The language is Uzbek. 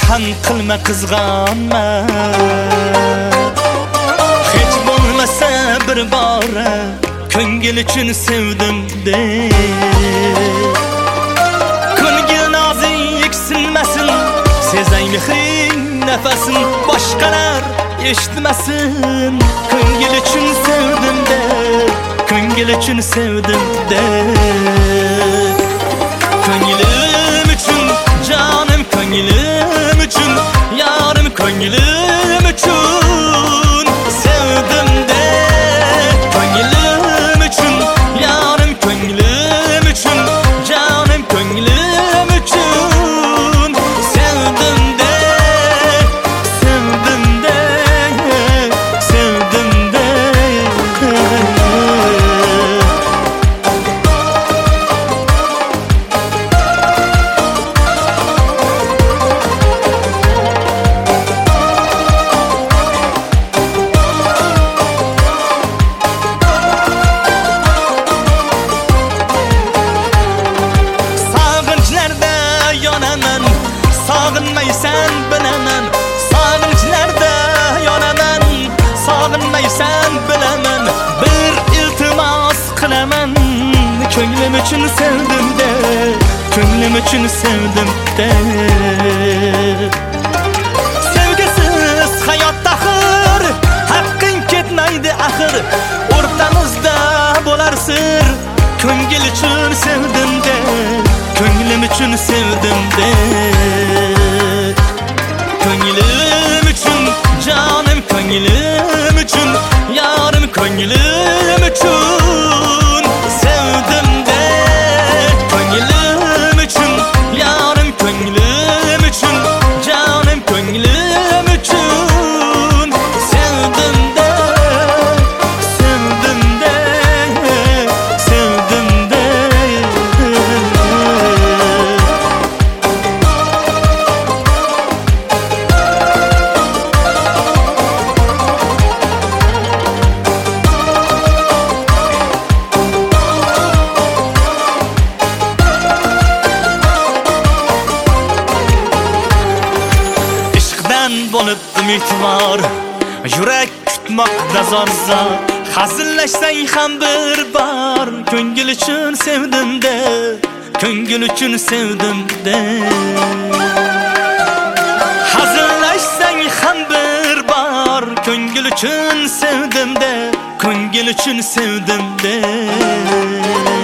ham qilma qizg'onma. Hech bo'lmasa bir bora ko'ngil uchun sevdim de. Ko'ngil nozik sinmasin, sezay mehring nafasin, boshqalar eshitmasin. Ko'ngil uchun sevdim de, ko'ngil uchun sevdim de. Ko'nglim uchun, jonim ko'nglim uchun, yarim ko'nglim uchun sevdim de. Ko'nglim uchun, yarim ko'nglim uchun, jonim ko'nglim uchun sevdim de. Sevdim de, sevdim de. Sog'inmaysan bilaman, sog'inchlarda yonaman. Sog'inmaysan bilaman, bir iltimos qilaman. Ko'nglim uchun sevdim de, ko'nglim uchun sevdim de. Sevgisiz hayot axir, haqqing ketmaydi axir. O'rtamizda bo'lar sir, ko'ngil uchun sevdim de, ko'nglim uchun sevdim de. Ko'nglim uchun, jonim ko'nglim uchun, yarim ko'nglim uchun sevdim de. Ko'nglim uchun, yarim ko'nglim uchun, jonim ko'nglim uchun sevdim de. Sevdim de, sevdim de. Bo'lib umidvor, yurak kutmoqda zor-zor. Hazillashsang ham bir bor, ko'ngil uchun sevdim de, ko'ngil uchun sevdim de. Hazillashsang ham bir bor, ko'ngil uchun sevdim de, ko'ngil uchun sevdim de.